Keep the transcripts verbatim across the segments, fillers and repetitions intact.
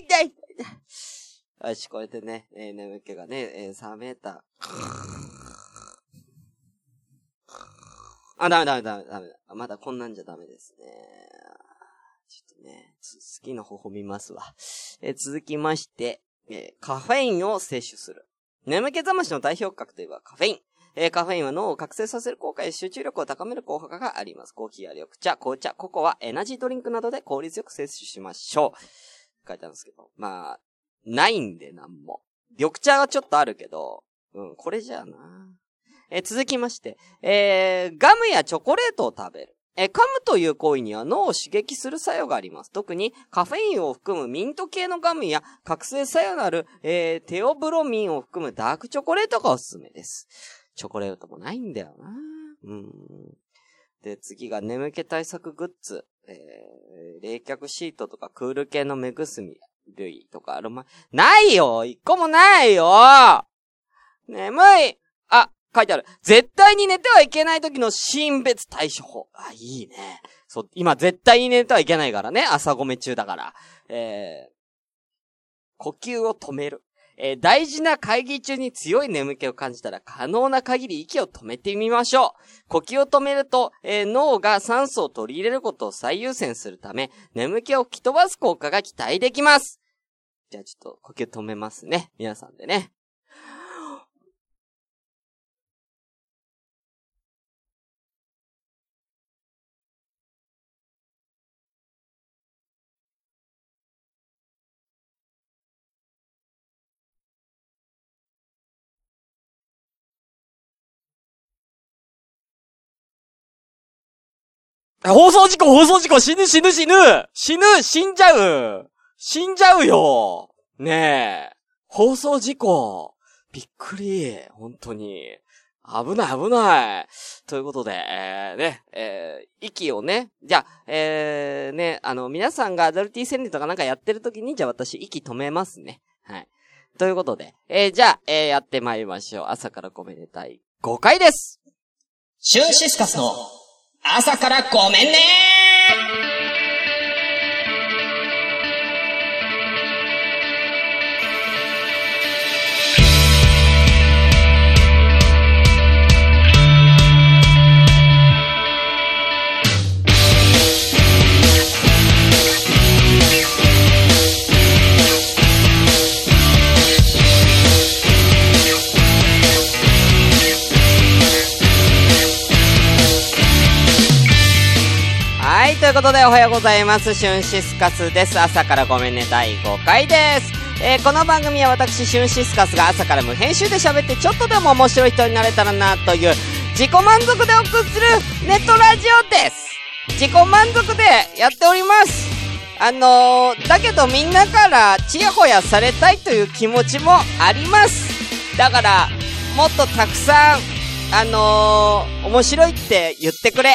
痛い痛い。よし、これでね、えー、眠気がね、えー、冷めた。あ、ダメダメダメダメ。まだこんなんじゃダメですね。ちょっとね、好きな方法見ますわ。えー、続きまして、えー、カフェインを摂取する。眠気覚ましの代表格といえばカフェイン。えー、カフェインは脳を覚醒させる効果や集中力を高める効果があります。コーヒーや緑茶、紅茶、ココア、エナジードリンクなどで効率よく摂取しましょう。書いてあるんですけど。まあ、ないんでなんも。緑茶はちょっとあるけど、うん、これじゃあな。えー、続きまして、えー、ガムやチョコレートを食べる。えー、噛むという行為には脳を刺激する作用があります。特にカフェインを含むミント系のガムや覚醒作用のある、えー、テオブロミンを含むダークチョコレートがおすすめです。チョコレートもないんだよな。うん。で、次が眠気対策グッズ。えー、冷却シートとかクール系の目薬類とかあるま、ないよ一個もないよ眠いあ、書いてある。絶対に寝てはいけない時の心別対処法。あ、いいね。そう、今絶対に寝てはいけないからね。朝ごめ中だから。えー、呼吸を止める。えー、大事な会議中に強い眠気を感じたら可能な限り息を止めてみましょう。呼吸を止めると、えー、脳が酸素を取り入れることを最優先するため、眠気を吹き飛ばす効果が期待できます。じゃあちょっと呼吸止めますね。皆さんでね。放送事故放送事故死ぬ死ぬ死ぬ死ぬ死んじゃう死んじゃうよねえ。放送事故びっくり本当に。危ない危ないということで、えー、ね、えー、息をね、じゃあ、えー、ね、あの、皆さんがアダルティ宣伝とかなんかやってる時に、じゃあ私息止めますね。はい。ということで、えー、じゃあ、えー、やってまいりましょう。朝からごめんねだいごかいです。 シュンシスカスの朝からごめんねことでおはようございます。シュンシスカスです。朝からごめんねだいごかいです。えー、この番組は私シュンシスカスが朝から無編集で喋ってちょっとでも面白い人になれたらなという自己満足でお送りするネットラジオです。自己満足でやっております。あのー、だけどみんなからチヤホヤされたいという気持ちもあります。だからもっとたくさんあのー、面白いって言ってくれ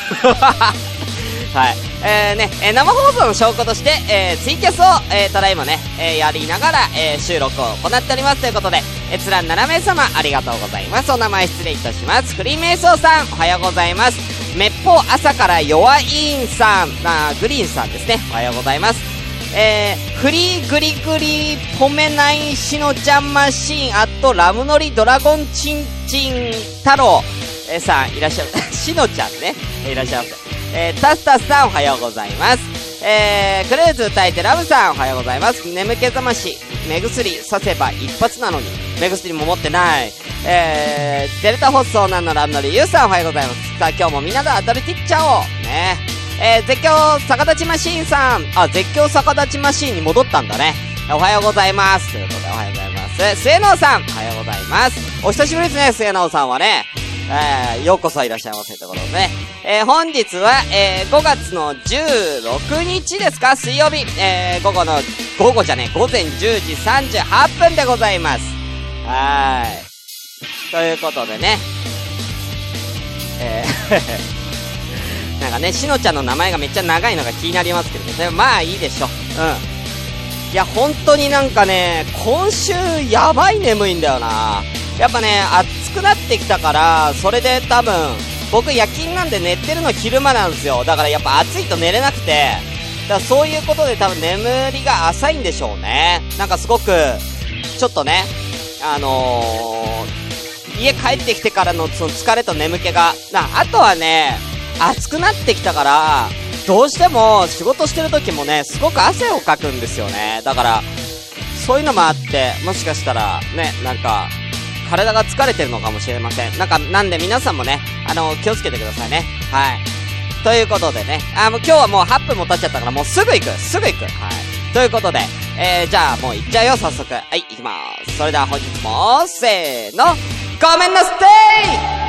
はい。えーね、えー、生放送の証拠として、えー、ツイキャスを、えー、ただいまね、えー、やりながら、えー、収録を行っておりますということで、閲覧ななめいさまありがとうございます。お名前失礼いたします。クリーンメイソーさん、おはようございます。めっぽう朝から弱いんさん、あグリーンさんですね。おはようございます。えー、フリーグリグリポメナイシノちゃんマシーンアットラムノリドラゴンチンチン太郎、えー、さんいらっしゃるシノちゃんね、いらっしゃいます。えー、タスタスさんおはようございます。えー、クルーズ歌えてラブさんおはようございます。眠気覚まし目薬させば一発なのに目薬も持ってない。えー、デルタ放送なんのラブノリユウさんおはようございます。さあ今日もみんなで当たりていっちゃおうね。えー、絶叫逆立ちマシーンさん、あ、絶叫逆立ちマシーンに戻ったんだね。おはようございます。ということでおはようございます。末直さん、おはようございます。お久しぶりですね、末直さんはね。えー、ようこそいらっしゃいませということでね。えー、本日は、えー、ごがつのじゅうろくにちですか、水曜日。えー、午後の、午後じゃねえ、午前じゅうじさんじゅうはっぷんでございます。はーい。ということでね。えー、なんかね、しのちゃんの名前がめっちゃ長いのが気になりますけどね。まあいいでしょ。うん。いや、本当になんかね、今週やばい眠いんだよな。やっぱね、暑くなってきたから、それで多分、僕夜勤なんで寝てるの昼間なんですよ。だからやっぱ暑いと寝れなくて、だからそういうことで多分眠りが浅いんでしょうね。なんかすごく、ちょっとね、あのー、家帰ってきてからのその疲れと眠気が、な、あとはね、暑くなってきたから、どうしても仕事してる時もね、すごく汗をかくんですよね。だから、そういうのもあって、もしかしたら、ね、なんか、体が疲れてるのかもしれません。なんか、なんで皆さんもね、あの、気をつけてくださいね。はい。ということでね、あ、もう今日はもうはっぷんも経っちゃったから、もうすぐ行く、すぐ行く。はい。ということで、えー、じゃあもう行っちゃうよ、早速。はい、行きまーす。それでは本日も、せーの、ごめんなさい。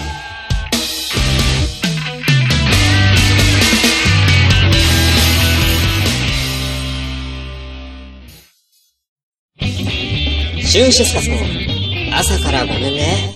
シュンシスカスの朝からごめんね。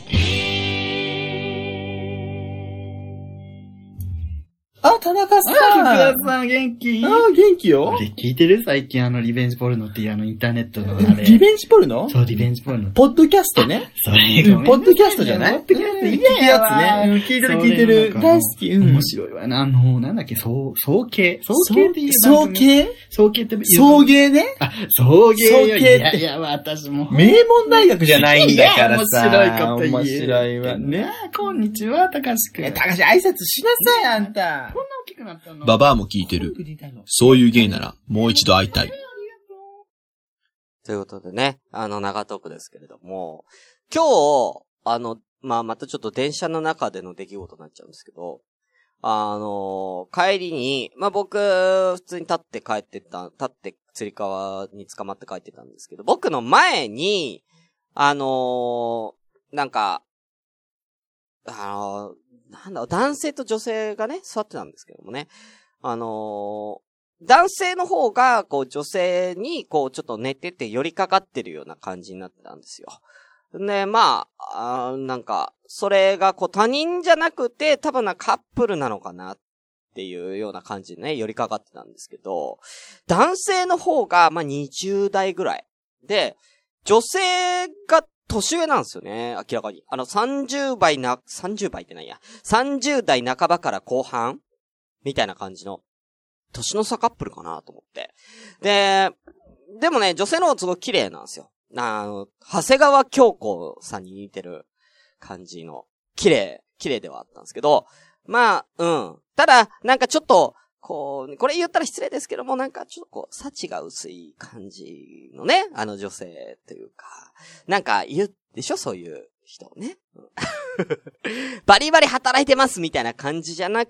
あ、田中さん。 あ、福田さん元気？ あ、元気よ。 俺聞いてる？最近あのリベンジポルノっていうあのインターネットのあれ。 リベンジポルノ？ そう、リベンジポルノ。 ポッドキャストね。 それ、 うん、ポッドキャストじゃない？ ポッドキャスト、 いいやつね。聞いてる聞いてる。大好き。 うん。面白いわな。あの、なんだっけ、そう、総計。総計っていう。 総計？ 総計って送迎ね。 あ、送迎よ。 送迎って。 いやいや、私も。 名門大学じゃないんだからさ。 面白いこと言う。 面白いわね。 こんにちは、高橋くん。 高橋挨拶しなさい、あんた。 こんな大きくなったの。 ババアも聞いてる。そういう芸なら、もう一度会いたい。 ということでね、あの、長トークですけれども、今日、あの、まあ、またちょっと電車の中での出来事になっちゃうんですけど、あの、帰りに、まあ、僕、普通に立って帰ってた、立って釣り革に捕まって帰ってたんですけど、僕の前に、あの、なんか、あの、なんだ、男性と女性がね、座ってたんですけどもね、あのー、男性の方が、こう、女性に、こう、ちょっと寝てて寄りかかってるような感じになってたんですよ。で、まあ、あなんか、それが、こう、他人じゃなくて、多分なカップルなのかなっていうような感じでね、寄りかかってたんですけど、男性の方が、まあ、にじゅうだいぐらい。で、女性が年上なんですよね、明らかに。あの、さんじゅうばいな、さんじゅうばいってないや。さんじゅうだいなかばから後半みたいな感じの、年の差カップルかなと思って。で、でもね、女性の方すごく綺麗なんですよ。あの、長谷川京子さんに似てる感じの、綺麗、綺麗ではあったんですけど、まあ、うん。ただ、なんかちょっと、こう、これ言ったら失礼ですけども、なんかちょっとこう、幸が薄い感じのね、あの女性というか、なんか言うでしょ、そういう人ね。バリバリ働いてますみたいな感じじゃなくっ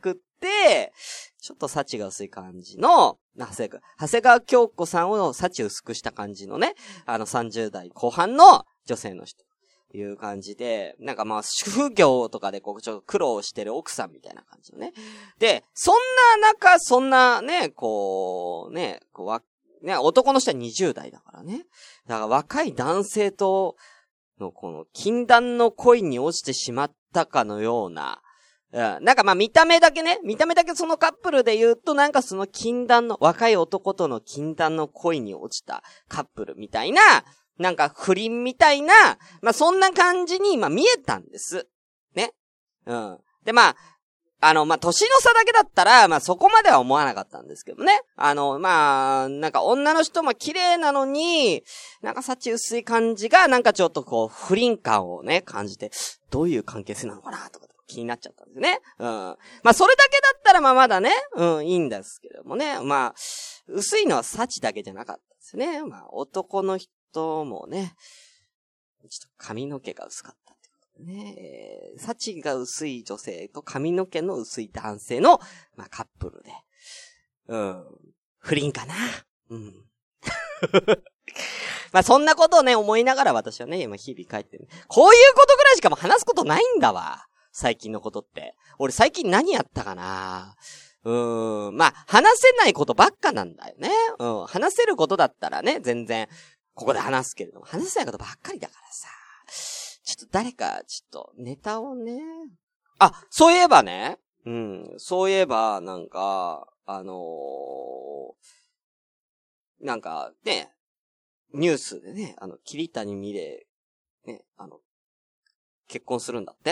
て、ちょっと幸が薄い感じの、長谷川、長谷川京子さんを幸薄くした感じのね、あのさんじゅう代後半の女性の人。いう感じで、なんかまあ、主婦業とかでこう、ちょっと苦労してる奥さんみたいな感じのね。で、そんな中、そんなね、こう、ね、こうわ、ね、男の人はにじゅう代だからね。だから若い男性とのこの禁断の恋に落ちてしまったかのような、うん、なんかまあ見た目だけね、見た目だけそのカップルで言うとなんかその禁断の、若い男との禁断の恋に落ちたカップルみたいな、なんか不倫みたいな、まあそんな感じに今見えたんです。ね。うん。でまあ、あの、まあ、年の差だけだったら、まあ、そこまでは思わなかったんですけどね。あの、まあ、なんか女の人も綺麗なのに、なんか幸薄い感じが、なんかちょっとこう、不倫感をね、感じて、どういう関係性なのかな、とか気になっちゃったんですね。うん。まあ、それだけだったら、まあ、まだね、うん、いいんですけどもね。まあ、薄いのは幸だけじゃなかったですね。まあ、男の人もね、ちょっと髪の毛が薄かった。ねえ、幸が薄い女性と髪の毛の薄い男性の、まあ、カップルで。うん。不倫かな。うん。まあ、そんなことをね、思いながら私はね、今日々帰ってる。こういうことぐらいしかも話すことないんだわ。最近のことって。俺最近何やったかな。うーん。まあ、話せないことばっかなんだよね。うん。話せることだったらね、全然、ここで話すけれども、話せないことばっかりだからさ。ちょっと誰か、ちょっと、ネタをね。あ、そういえばね。うん。そういえば、なんか、あのー、なんか、ね、ニュースでね、あの、桐谷美玲、ね、あの、結婚するんだって。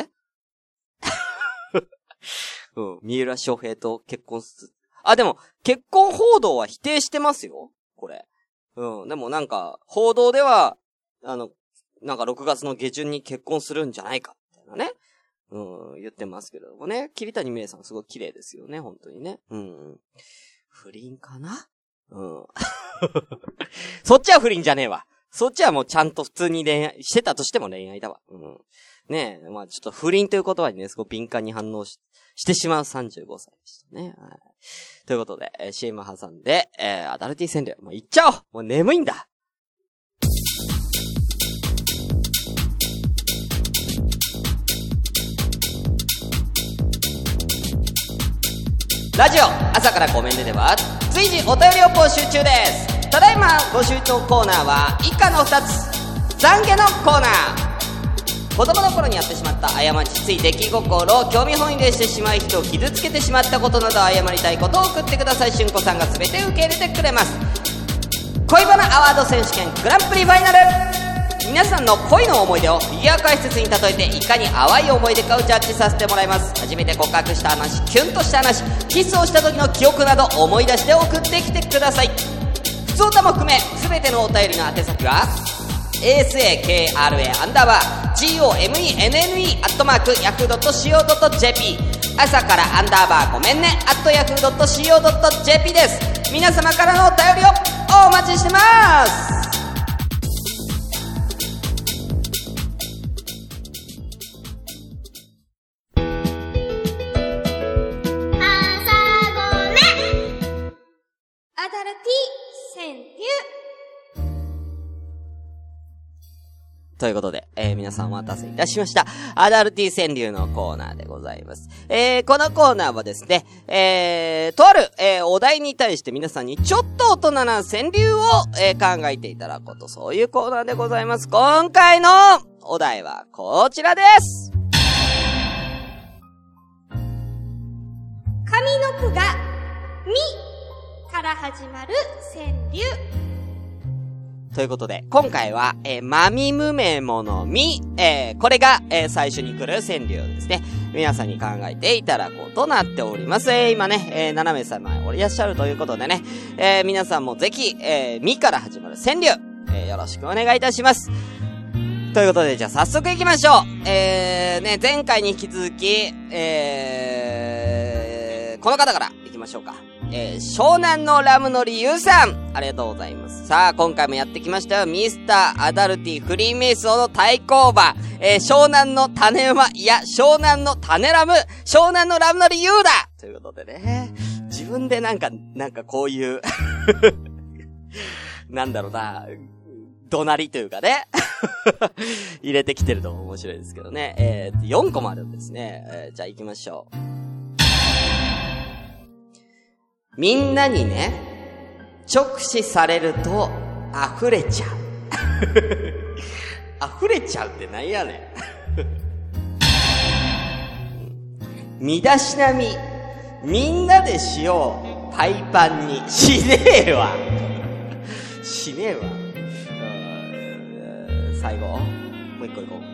うん。三浦翔平と結婚する。あ、でも、結婚報道は否定してますよ。これ。うん。でもなんか、報道では、あの、なんかろくがつの下旬に結婚するんじゃないかみたいなね。うん、言ってますけれどもね。桐谷美玲さんすごい綺麗ですよね、本当にね。うん。不倫かな？うん。そっちは不倫じゃねえわ。そっちはもうちゃんと普通に恋愛してたとしても恋愛だわ。うん。ねえ、まあちょっと不倫という言葉にね、すごい敏感に反応し、してしまうさんじゅうごさいでしたね。はい。ということで、えー、シーエム 挟んで、えー、アダルティ川柳。もう行っちゃおう！もう眠いんだ。ラジオ朝からごめんねでは随時お便りを募集中です。ただいま募集のコーナーは以下のふたつ。懺悔のコーナー。子供の頃にやってしまった過ち、つい出来心を興味本位でしてしまい人を傷つけてしまったことなど謝りたいことを送ってください。しゅんこさんが全て受け入れてくれます。恋バナアワード選手権グランプリファイナル。皆さんの恋の思い出をフィギュア解説に例えていかに淡い思い出かをジャッジさせてもらいます。初めて告白した話、キュンとした話、キスをした時の記憶など思い出して送ってきてください。普通歌も含め全てのお便りの宛先は エーエスエーケーアールエー アンダーバー ジーオーエムイーエヌエヌイー アットマークヤフー ドット シーオー ドット ジェーピー 朝からアンダーバーごめんねアットヤフー ドット シーオー ドット ジェーピー です。皆様からのお便りをお待ちしてます。ということで、えー、皆さんお待たせいたしました。アダルティ川柳のコーナーでございます。えー、このコーナーはですね、えー、とある、えー、お題に対して皆さんにちょっと大人な川柳を、えー、考えていただくこと、そういうコーナーでございます。今回のお題はこちらです。 上の句がみから始まる川柳。 ということで、今回は、えー、まみむめものみ、えー、これが、えー、最初に来る川柳ですね。皆さんに考えていただこうとなっております。えー、今ね、えー、なな名様おいらっしゃるということでね、えー、皆さんもぜひ、えー、みから始まる川柳、えー、よろしくお願いいたします。ということで、じゃあ早速行きましょう。えー、ね、前回に引き続き、えー、この方から行きましょうか。えー、湘南のラムのりゆうさん、ありがとうございます。さあ、今回もやってきましたよ。ミスターアダルティフリーメイソーの対抗馬。えー、湘南の種馬、いや、湘南の種ラム、湘南のラムのりゆうだということでね。自分でなんか、なんかこういう、なんだろうな、怒鳴りというかね。入れてきてると面白いですけどね。えー、よんこもあるんですね。えー、じゃあ行きましょう。みんなにね、直視されると溢れちゃう。溢れちゃうってなんやねん。身だしなみ、みんなでしよう。パイパンに。しねえわ。しねえわ。最後。もう一個いこう。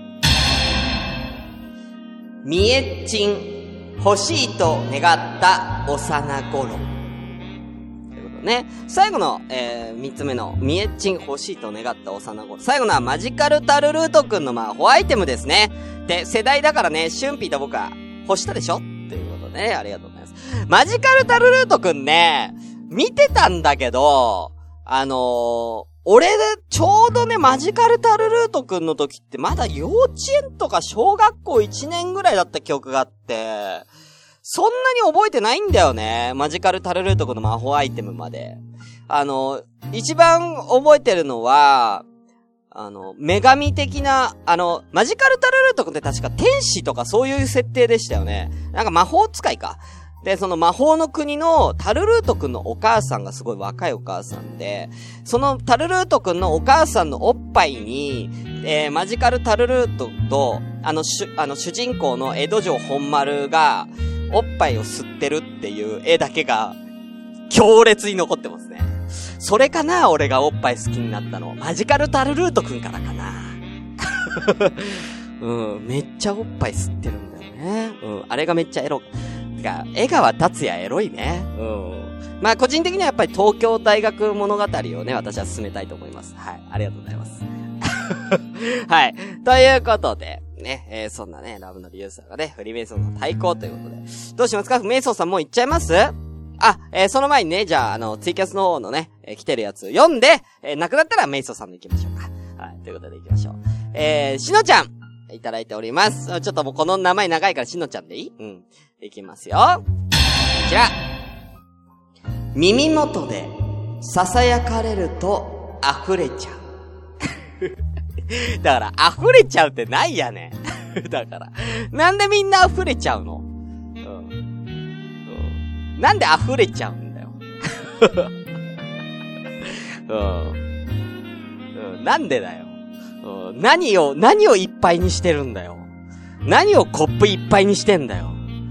みえっちん、欲しいと願った幼頃。ということね。最後の、えー、三つ目の、みえっちん欲しいと願った幼頃。最後のはマジカルタルルートくんの魔法アイテムですね。で、世代だからね、シュンピーと僕は欲したでしょっていうことでね、ありがとうございます。マジカルタルルートくんね、見てたんだけど、あのー、俺で、ちょうどね、マジカルタルルートくんの時って、まだ幼稚園とか小学校いちねんぐらいだった記憶があって、そんなに覚えてないんだよね。マジカルタルルートくんの魔法アイテムまで。あの、一番覚えてるのは、あの、女神的な、あの、マジカルタルルートくんって確か天使とかそういう設定でしたよね。なんか魔法使いか。で、その魔法の国のタルルートくんのお母さんがすごい若いお母さんで、そのタルルートくんのお母さんのおっぱいに、えー、マジカルタルルートと、あの、しゅ、あの、主人公の江戸城本丸が、おっぱいを吸ってるっていう絵だけが、強烈に残ってますね。それかな、俺がおっぱい好きになったの。マジカルタルルートくんからかな。うん、めっちゃおっぱい吸ってるんだよね。うん、あれがめっちゃエロ。が、江川達也エロいね。うん。まあ、個人的にはやっぱり東京大学物語をね、私は進めたいと思います。はい。ありがとうございます。はい。ということで、ね、えー、そんなね、ラブのリユーサーがね、フリーメイソンの対抗ということで。どうしますか？メイソンさんもう行っちゃいます？あ、えー、その前にね、じゃあ、あの、ツイキャスの方のね、えー、来てるやつ読んで、えー、なくなったらメイソンさんの行きましょうか。はい。ということで行きましょう。えー、しのちゃん、いただいております。ちょっともうこの名前長いからしのちゃんでいい？うん。いきますよ。こちら。耳元で囁かれると溢れちゃう。だから溢れちゃうってないやねん。だから。なんでみんな溢れちゃうの？うん。うん、なんで溢れちゃうんだよ。うん。うん。なんでだよ。うん。何を、何をいっぱいにしてるんだよ。何をコップいっぱいにしてんだよ。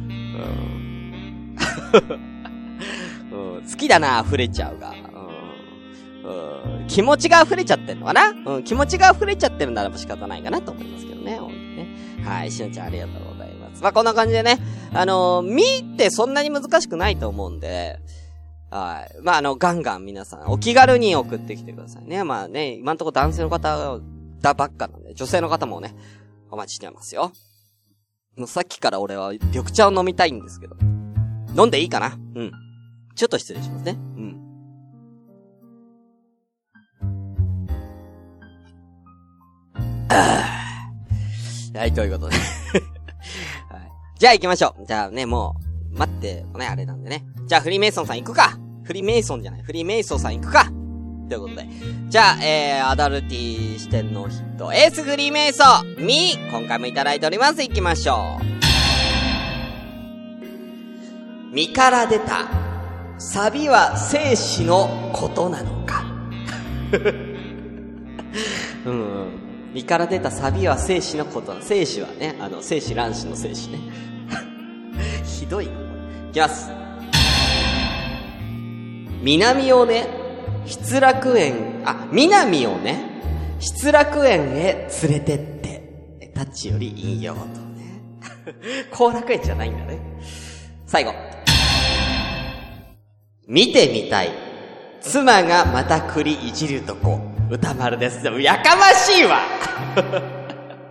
うん、好きだな、溢れちゃうが、うんうん。気持ちが溢れちゃってんのかな？うん、気持ちが溢れちゃってるならば仕方ないかなと思いますけどね、ほんとね。はい、しのちゃんありがとうございます。まあ、こんな感じでね、あのー、見ってそんなに難しくないと思うんで、はい。まあ、あの、ガンガン皆さん、お気軽に送ってきてくださいね。まあね、今んとこ男性の方だばっかなんで、女性の方もね、お待ちしてますよ。もうさっきから俺は緑茶を飲みたいんですけど。飲んでいいかな？うん。ちょっと失礼しますね。うん。はい、ということで。はい。じゃあ行きましょう。じゃあね、もう、待って、ね、あれなんでね。じゃあフリーメイソンさん行くか。フリーメイソンじゃない。フリーメイソンさん行くか。ということで。じゃあ、えー、アダルティ四天王ヒット、エースフリーメイソン、ミー、今回もいただいております。行きましょう。身から出たサビは生死のことなのか。うん。身から出たサビは生死のことな。生死はね、あの、生死卵子の生死ね。ひどいな。いきます。南をね、失楽園、あ、南をね、失楽園へ連れてって、タッチより引用とね。後楽園じゃないんだね。最後。見てみたい。妻がまた栗いじるとこ。歌丸です。でもやかましいわ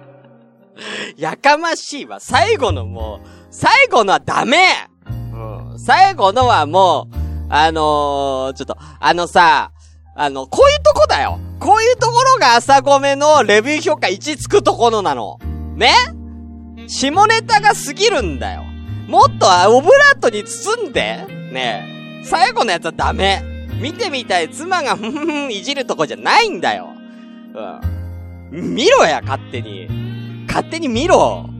やかましいわ。最後のもう、最後のはダメ、うん、 。最後のはもう、あのー、ちょっと、あのさ、あの、こういうとこだよ。こういうところが朝ごめのレビュー評価いちつくところなの。ね？下ネタが過ぎるんだよ。もっとオブラートに包んで。ねえ。最後のやつはダメ。見てみたい妻がふんふんいじるとこじゃないんだよ。うん。見ろや、勝手に。勝手に見ろ。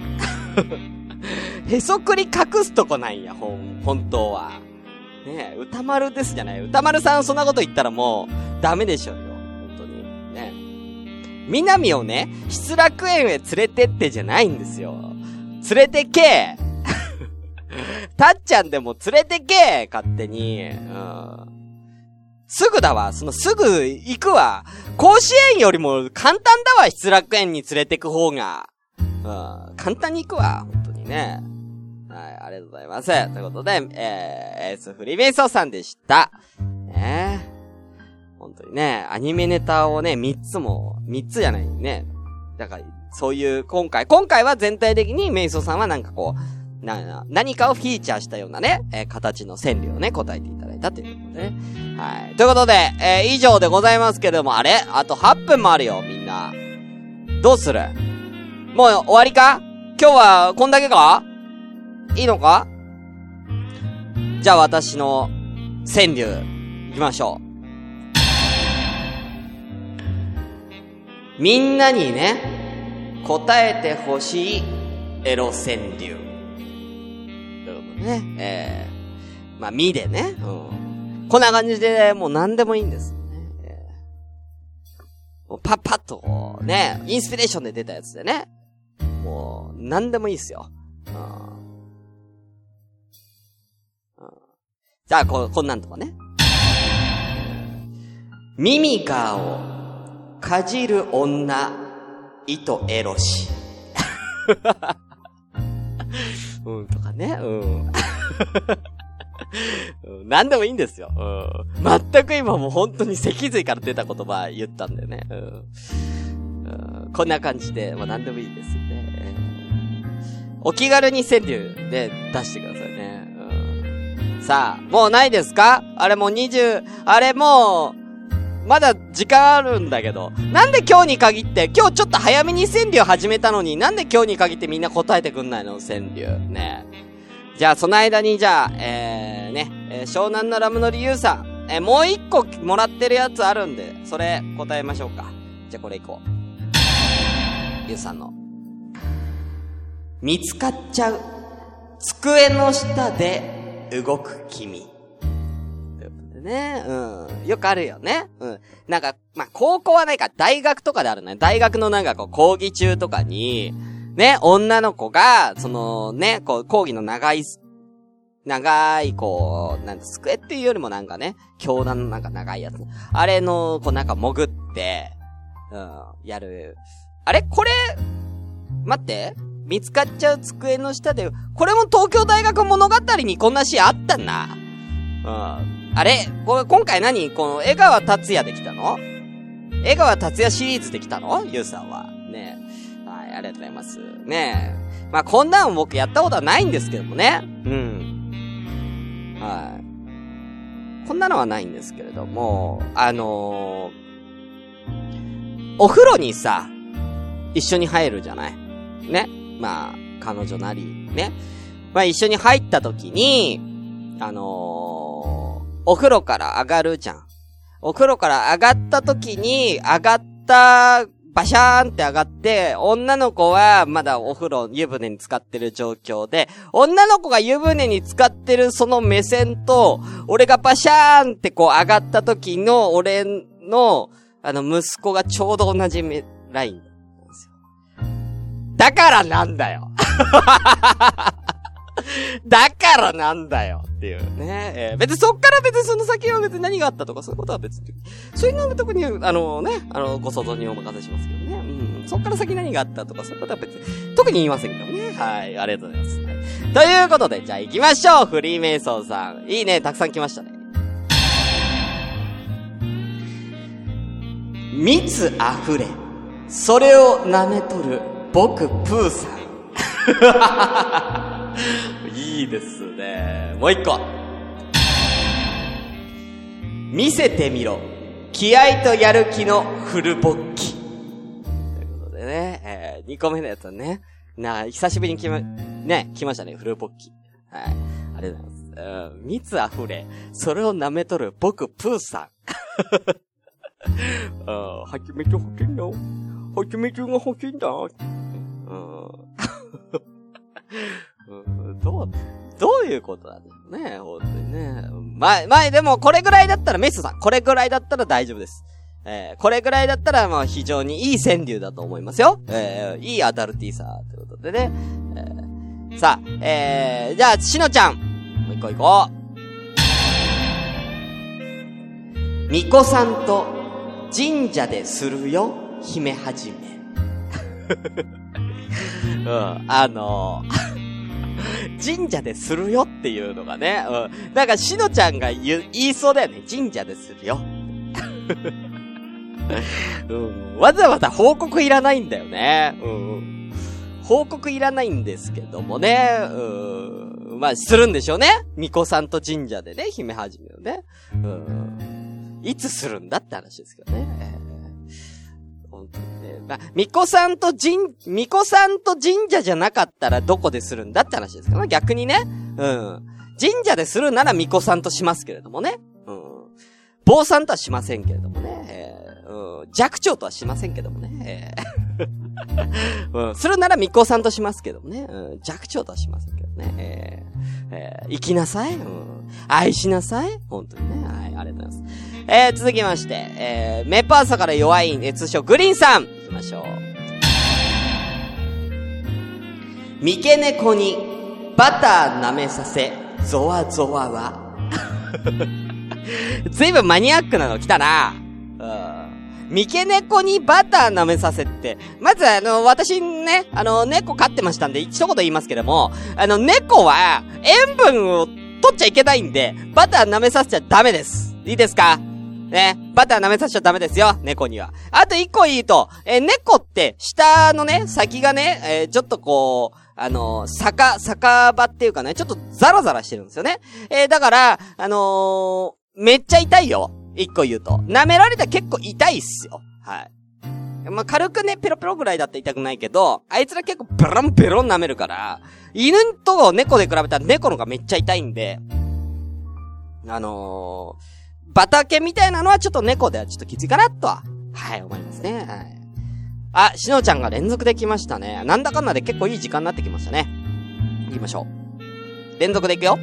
へそくり隠すとこないんや、ほん、本当は。ねえ、歌丸ですじゃない。歌丸さんそんなこと言ったらもう、ダメでしょうよ。本当に。ねえ。南をね、失楽園へ連れてってじゃないんですよ。連れてけたっちゃんでも連れてけ勝手に。うん。すぐだわ。そのすぐ行くわ。甲子園よりも簡単だわ。失楽園に連れてく方が。うん。簡単に行くわ。本当にね。はい、ありがとうございます。ということで、えー、エースフリーメイソーさんでした。ねえ。本当にね、アニメネタをね、三つも、三つじゃないね。だから、そういう、今回、今回は全体的にメイソーさんはなんかこう、な、何かをフィーチャーしたようなね、えー、形の川柳をね、答えていただいたということでね。はい。ということで、えー、以上でございますけども、あれあとはっぷんもあるよ、みんな。どうする？もう終わりか？今日はこんだけか？いいのか？じゃあ私の川柳行きましょう。みんなにね、答えてほしいエロ川柳。ということね。えー、まあ、みでね。うん。こんな感じで、もう何でもいいんですよね。えー、もうパッパッとこう、ね、インスピレーションで出たやつでね。もう、何でもいいっすよ。うんじゃあ、こ、こんなんとかね。ミミカーをかじる女、糸エロし。うん、とかね。うん。なんでもいいんですよ。うん。全く今もう本当に脊髄から出た言葉言ったんだよね。うん。うん、こんな感じで、まあなんでもいいですよね。お気軽に川柳で出してくださいね。さあ、もうないですか？あれもうにじゅう、あれもう、まだ時間あるんだけど。なんで今日に限って、今日ちょっと早めに川柳始めたのに、なんで今日に限ってみんな答えてくんないの？川柳。ね。じゃあ、その間にじゃあ、えー、ね、えー、湘南のラムのりゆうさん、えー、もう一個もらってるやつあるんで、それ答えましょうか。じゃあこれいこう。ゆうさんの。見つかっちゃう。机の下で、動く君。ということでね。うん。よくあるよね。うん。なんか、まあ、高校はないか、大学とかであるね。大学のなんかこう、講義中とかに、ね、女の子が、その、ね、こう、講義の長い、長い、こう、なんて、机っていうよりもなんかね、教団のなんか長いやつ。あれの、こうなんか潜って、うん、やる。あれこれ、待って。見つかっちゃう机の下で、これも東京大学物語にこんなシーンあったな。うん。あれこれ今回何この江川達也できたの？江川達也シリーズできたの？ゆうさんは。ねえ。はい、ありがとうございます。ねえ。まあ、こんなん僕やったことはないんですけどもね。うん。はい。こんなのはないんですけれども、あのー、お風呂にさ、一緒に入るじゃない？ね。まあ、彼女なり、ね。まあ一緒に入った時に、あのー、お風呂から上がるじゃん。お風呂から上がった時に、上がった、バシャーンって上がって、女の子はまだお風呂、湯船に浸かってる状況で、女の子が湯船に浸かってるその目線と、俺がバシャーンってこう上がった時の、俺の、あの息子がちょうど同じ目、ライン。だからなんだよだからなんだよっていうね。えー、別にそっから別にその先は別に何があったとかそういうことは別に。そういうのは特に、あのね、あの、ご想像にお任せしますけどね。うん。そっから先何があったとかそういうことは別に、特に言いませんけどね。はい。ありがとうございます。はい、ということで、じゃあ行きましょう。フリーメイソーさん。いいね。たくさん来ましたね。蜜あふれ。それを舐めとる。僕、プーさん。いいいですね。もう一個。見せてみろ。気合とやる気のフル勃起。ということでね、えー、二個目のやつはね、な、久しぶりに来ま、ね、来ましたね、フル勃起。はい。ありがとうございます。うん、蜜あふれ、それを舐めとる僕、プーさん。あ、はちみつ欲しいの？はちみつが欲しいんだ。うん、どう、どういうことなんだろうね、本当にね。まあ、まあ、でもこれぐらいだったら、メスさん、これぐらいだったら大丈夫です。えー、これぐらいだったら、まあ、非常にいい川柳だと思いますよ。えー、いいアダルティーさーということでね。えー、さあ、えー、じゃあ、しのちゃん。もう一個行こう。みこさんと神社でするよ、姫はじめ。うん、あのー、神社でするよっていうのがね、うん。なんかしのちゃんが言う、言いそうだよね。神社でするよ。うん、わざわざ報告いらないんだよね。うん、報告いらないんですけどもね。うん、まあ、するんでしょうね。巫女さんと神社でね、姫はじめをね。うん、いつするんだって話ですけどね。えー、本当にね。まあ、巫女さんと神、巫女さんと神社じゃなかったらどこでするんだって話ですけどね。逆にね。うん。神社でするなら巫女さんとしますけれどもね。うん。坊さんとはしませんけれどもね。えーうん、寂聴とはしませんけどもね。うん、するなら巫女さんとしますけどもね。うん、寂聴とはしませんけどね。えーえー、生きなさい、うん。愛しなさい。本当にね。はい、ありがとうございます。えー、続きまして、えー、メパーサから弱い、え、通称グリーンさん。行きましょう。三毛猫にバター舐めさせ、ゾワゾワは。ずいぶんマニアックなの来たな。うん。三毛猫にバター舐めさせって。まずあの、私ね、あの、猫飼ってましたんで、一言言いますけども、あの、猫は塩分を取っちゃいけないんで、バター舐めさせちゃダメです。いいですか？ね。バター舐めさせちゃダメですよ、猫には。あと一個言うと、え、猫って、下のね、先がね、えー、ちょっとこう、あのー、坂、坂場っていうかね、ちょっとザラザラしてるんですよね。えー、だから、あのー、めっちゃ痛いよ。一個言うと。舐められたら結構痛いっすよ。はい。まあ、軽くね、ペロペロぐらいだったら痛くないけど、あいつら結構ベロンベロン舐めるから、犬と猫で比べたら猫のがめっちゃ痛いんで、あのー、バタケみたいなのはちょっと猫ではちょっときついかなとは、はい、思いますね。はい。あ、しのちゃんが連続できましたね。なんだかんだで結構いい時間になってきましたね。行きましょう。連続でいくよ。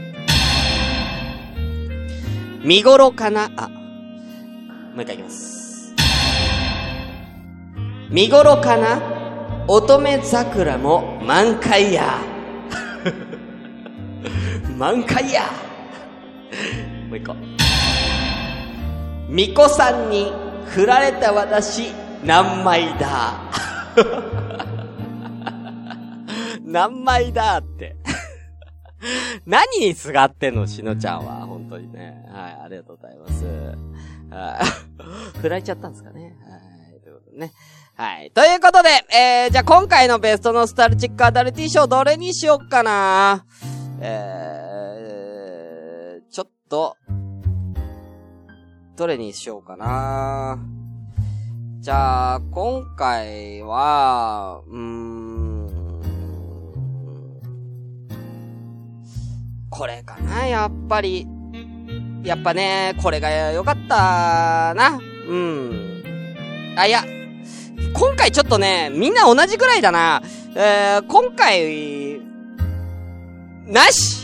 見頃かなあ、もう一回いきます。見頃かな乙女桜も満開や。満開や。もう一個。巫女さんに振られた私何枚だ。何枚だって。何にすがってんのしのちゃんは。本当にね。はい、ありがとうございます。はい。振られちゃったんですかね。はい。ということでね。はい。ということで、えー、じゃあ今回のベストノスタルチックアダルティ賞どれにしよっかな。えー、ちょっと、どれにしようかな。じゃあ、今回は、うーん、これかな、やっぱり。やっぱね、これが良かったな。うん。あ、いや、今回ちょっとね、みんな同じぐらいだな。えー、今回、なし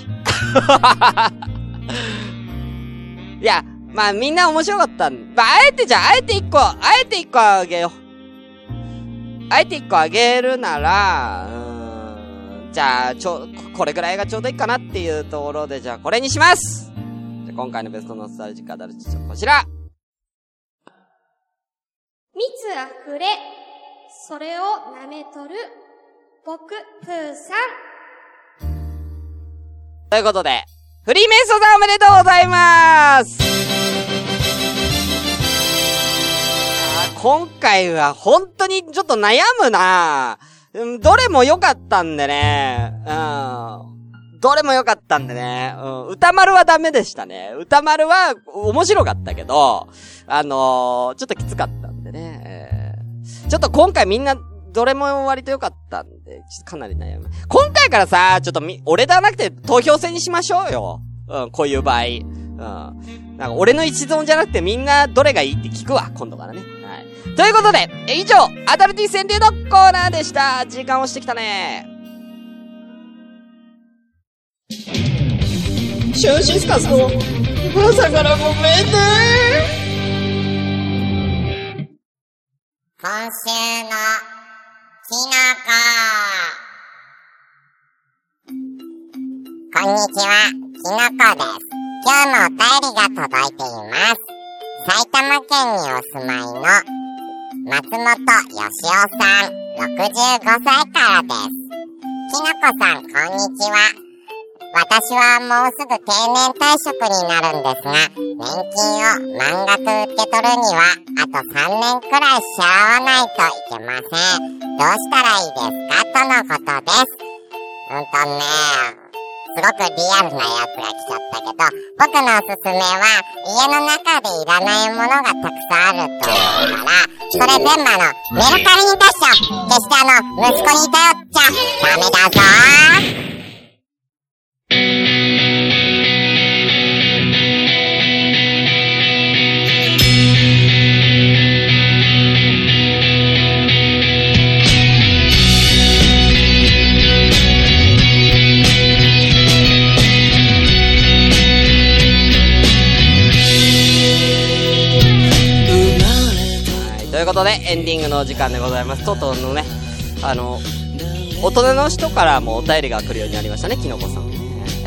いや、まあみんな面白かったん。まあ、あえてじゃあ、あえて一個、あえて一個あげよう。あえて一個あげるなら、うーん、じゃあ、ちょ、これぐらいがちょうどいいかなっていうところで、じゃあこれにします。じゃあ今回のベストノスタルジックアダルティ賞こちら。 蜜あふれ、それを舐めとる、僕、プーさん。 ということで、フリーメイソさんおめでとうございます。あ、今回は本当にちょっと悩むな。どれも良かったんでね。うん。 どれも良かったんでね。うん。歌丸はダメでしたね。歌丸は面白かったけど、あのー、ちょっときつかったんでね。えー、ちょっと今回みんな、どれも割と良かったんで、ちょっとかなり悩む。今回からさ、ちょっとみ、俺ではなくて投票制にしましょうよ。うん、こういう場合。うん。なんか俺の一存じゃなくてみんなどれがいいって聞くわ、今度からね。はい。ということで、以上、アダルティ川柳のコーナーでした。時間をしてきたね。 シュンシスカスの朝からごめんね。 今週のきのこ。こんにちは、きのこです。今日もお便りが届いています。埼玉県にお住まいの松本よしおさん、ろくじゅうごさいからです。きのこさん、こんにちは。私はもうすぐ定年退職になるんですが、年金を満額受け取るにはあとさんねんくらい支払わないといけません。どうしたらいいですかとのことです。うんとね、すごくリアルなやつが来ちゃったけど、僕のおすすめは家の中でいらないものがたくさんあると思うから、それ全部あのメルカリに出しちゃう。決してあの息子に頼っちゃダメだぞー。 ということでエンディングの時間でございます。とうとうのね、あの大人の人からもお便りが来るようになりましたね、きのこさん。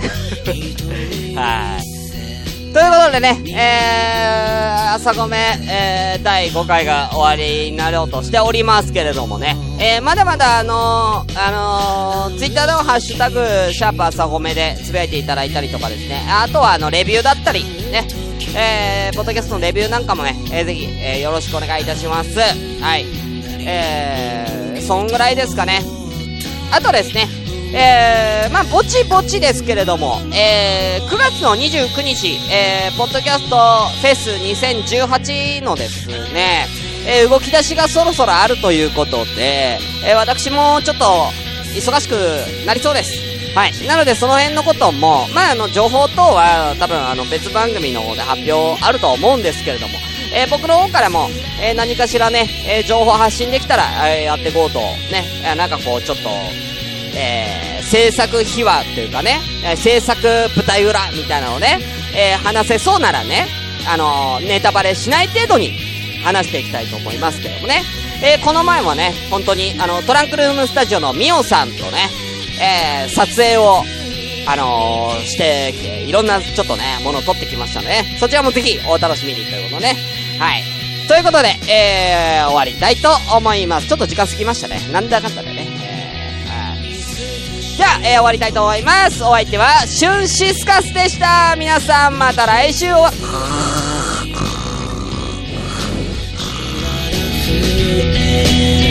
はい。ということでね、えー、朝ごめ、えー、だいごかいが終わりになろうとしておりますけれどもね、えー、まだまだあのー、あのー、ツイッターでもハッシュタグシャープ朝ごめでつぶやいていただいたりとかですね、あとはあのレビューだったりね、えー、ポッドキャストのレビューなんかもね、えー、ぜひ、えー、よろしくお願いいたします。はい。えー、そんぐらいですかね。あとですね、えー、まあ、ぼちぼちですけれども、えー、くがつのにじゅうくにち、えー、ポッドキャストフェスにせんじゅうはちのですね、えー、動き出しがそろそろあるということで、えー、私もちょっと忙しくなりそうです。はい。なのでその辺のことも、まあ、あの、情報等は多分あの別番組の方で発表あると思うんですけれども、えー、僕の方からも、えー、何かしらね、えー、情報発信できたら、えー、やっていこうと、ね、なんかこうちょっと、えー、制作秘話というかね、えー、制作舞台裏みたいなのをね、えー、話せそうならね、あのー、ネタバレしない程度に話していきたいと思いますけどもね、えー、この前はね、本当にあのトランクルームスタジオのミオさんとね、えー、撮影をあのー、してきて、いろんなちょっとねものを撮ってきましたので、ね、そちらもぜひお楽しみにということでね。はい、ということで、えー、終わりたいと思います。ちょっと時間過ぎましたね、なんだかんだでね。じゃあ、えー、終わりたいと思います。お相手はシュンシスカスでした。皆さんまた来週お会い